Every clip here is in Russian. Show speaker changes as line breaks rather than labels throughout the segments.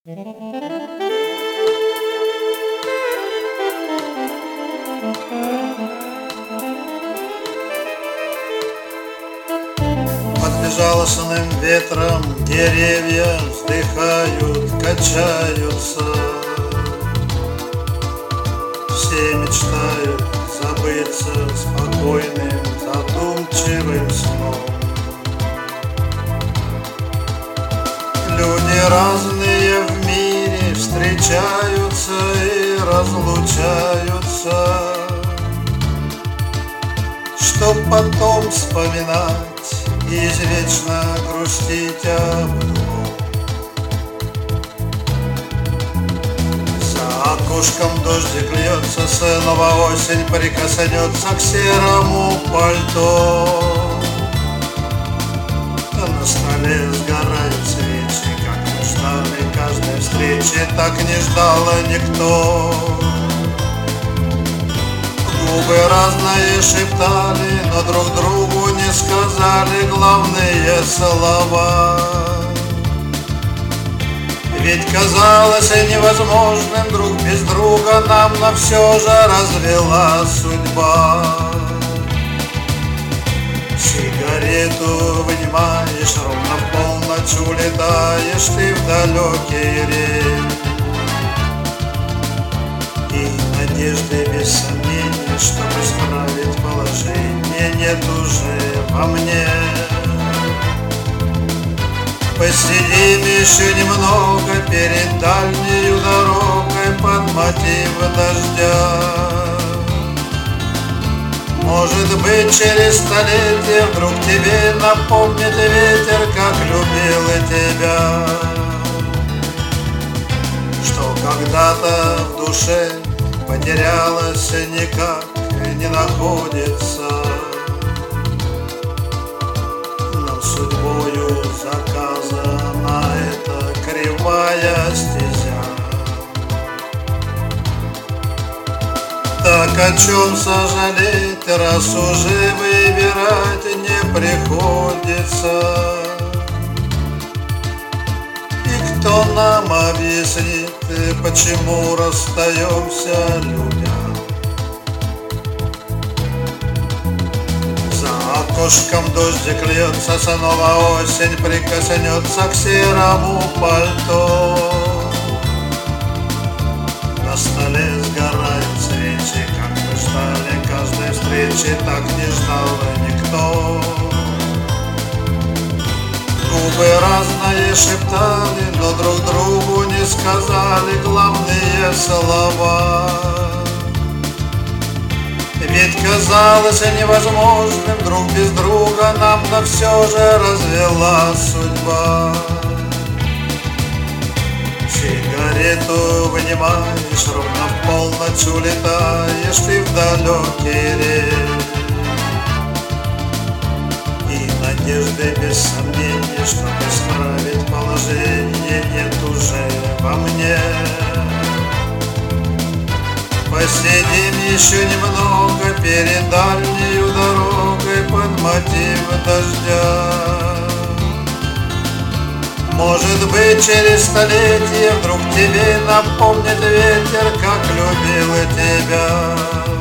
Под безжалостным ветром деревья вздыхают, качаются. Все мечтают забыться спокойным, задумчивым сном. Люди разные в мире встречаются и разлучаются, чтоб потом вспоминать и извечно грустить об том. За окошком дождик льется, снова осень прикоснется к серому пальто. На столе сгорают свечи, как мы ждали каждой встречи, так не ждала никто. Губы разные шептали, но друг другу не сказали главные слова. Ведь казалось невозможным друг без друга нам, но все же развела судьба. Сигарету вынимаешь, ровно в полночь улетаешь ты в далекий рейс. И надежды без сомнений, чтобы исправить положение, нет уже во мне. Посидим еще немного перед дальней дорогой под мотив дождя. Может быть, через столетие вдруг тебе напомнит ветер, как любил тебя. Что когда-то в душе потерялось, никак не находится. Но судьбою заказана эта кривая стезя. Так о чем сожалеть, раз уже выбирать не приходится. И кто нам объяснит, почему расстаемся, любя? За окошком дождик льется, снова осень прикоснется к серому пальто. На столе сгорают свечи, как мы ждали каждой встречи, так не ждал никто. Губы разные шептали, но друг другу не сказали главные слова. Ведь казалось невозможным друг без друга нам, но все же развела судьба. Сигарету вынимаешь, ровно в полночь улетаешь ты в далекий рейс. И надежды без сомнений, чтобы исправить положение, нет уже во мне. Посидим еще немного перед дальней дорогой под мотив дождя. Может быть, через столетие вдруг тебе напомнит ветер, как любил тебя.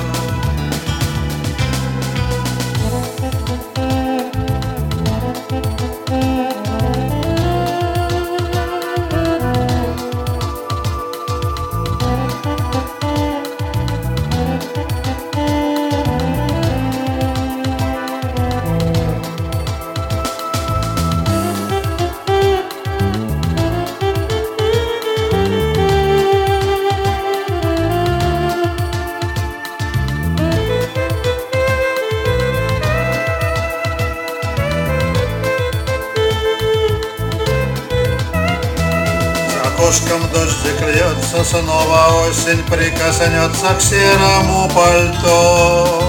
Окошком дождик льется, снова осень прикоснется к серому пальто.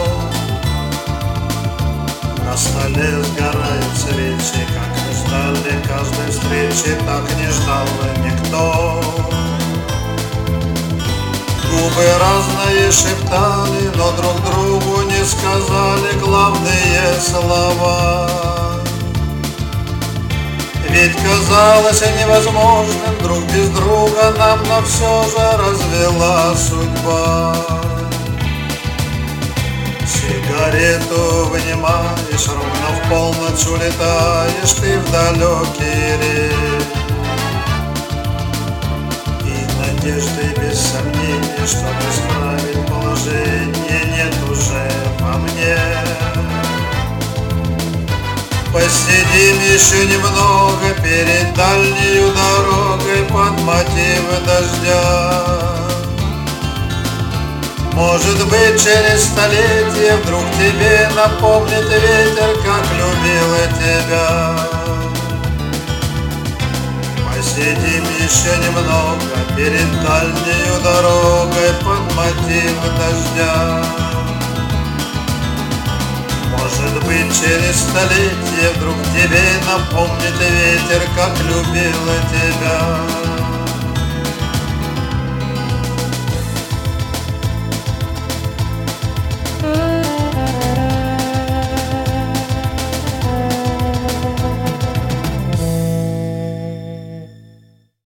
На столе сгорают свечи, как мы ждали каждой встречи, так не ждал никто. Губы разные шептали, но друг другу не сказали главные слова. ведь казалось невозможным друг без друга нам, но все же развела судьба. Сигарету вынимаешь, ровно в полночь улетаешь ты в далекий рейс. И надежды без сомнения, чтобы исправить положение, нет уже во мне. Посидим еще немного перед дальней дорогой под мотивы дождя. Может быть, через столетие вдруг тебе напомнит ветер, как любила тебя. Посидим еще немного перед дальней дорогой под мотивы дождя. Может быть, через столетие вдруг тебе напомнит ветер, как любила тебя.